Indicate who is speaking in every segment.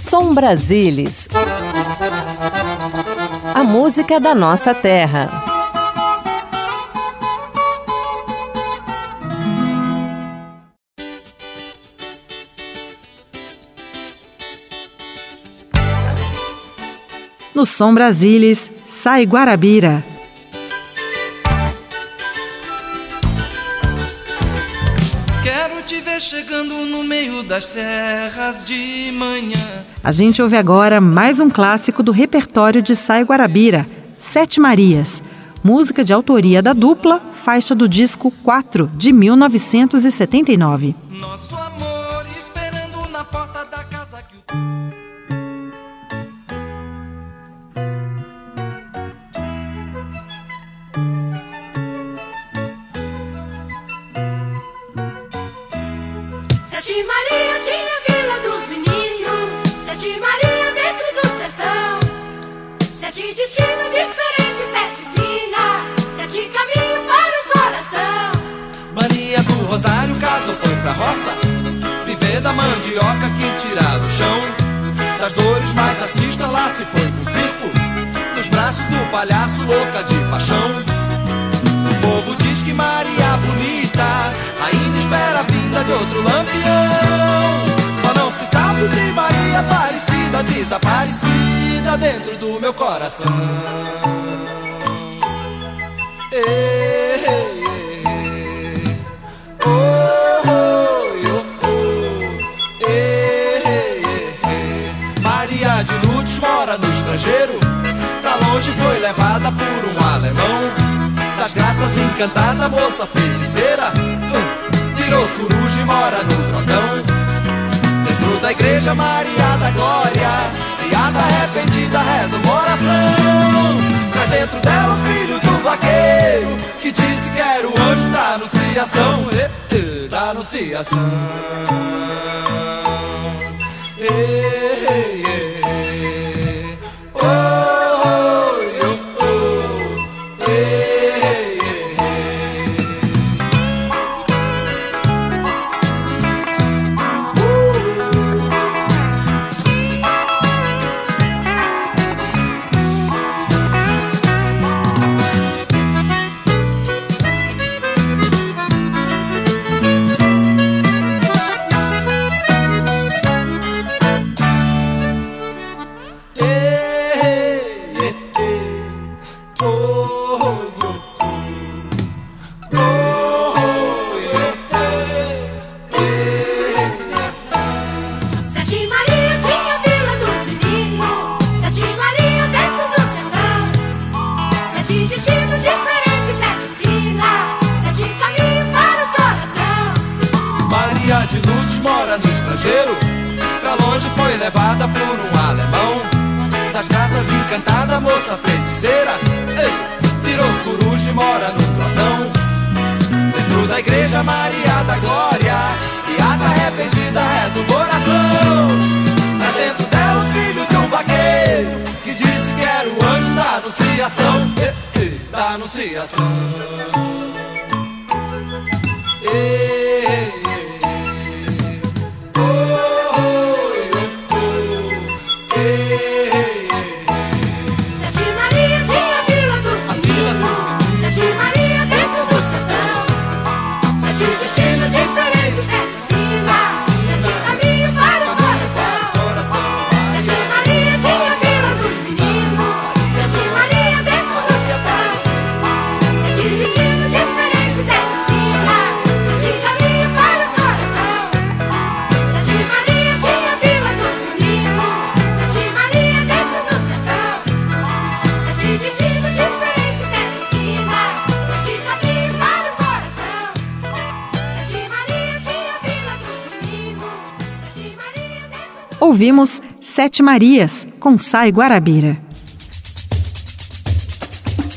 Speaker 1: Som Brasilis. A música da nossa terra.
Speaker 2: No Som Brasilis, Sai Guarabira.
Speaker 3: Quero te ver chegando no meio das serras de manhã.
Speaker 2: A gente ouve agora mais um clássico do repertório de Sai Guarabira, Sete Marias, música de autoria da dupla, faixa do disco 4, de 1979.
Speaker 3: Nosso amor esperando na porta da casa que
Speaker 4: Sete Maria tinha a vila dos meninos, Sete Maria dentro do sertão. Sete destinos diferentes, sete sina, sete caminhos para o coração.
Speaker 3: Maria do Rosário casou, foi pra roça, viver da mandioca que tira do chão. Das dores mais artista, lá se foi pro circo, nos braços do palhaço louca de paixão. O povo diz que Maria bonita ainda espera a vinda de outro lampião. Só não se sabe de Maria Aparecida, desaparecida dentro do meu coração. Ei, ei, ei. Oh, oh, oh, oh. Ei, ei, ei. Maria de Lourdes mora no estrangeiro, pra longe foi levada por um alemão. Das graças encantada, moça feiticeira, virou coruja e mora no grotão. Dentro da igreja Maria da Glória, piada arrependida reza uma oração. Traz dentro dela o filho do vaqueiro, que disse que era o anjo da anunciação. Da anunciação. Ei, ei, ei. Oh, oh, oh, oh. Ei, pra longe foi levada por um alemão. Das graças encantada, moça feiticeira, virou coruja e mora no grotão. Dentro da igreja Maria da Glória, piada arrependida reza uma oração. Pra dentro dela o filho de um vaqueiro, que disse que era o anjo da anunciação. Da anunciação.
Speaker 2: Ouvimos Sete Marias, com Sai Guarabira.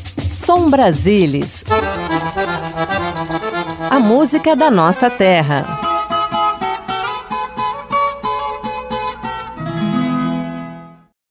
Speaker 1: Som Brasilis. A música da nossa terra.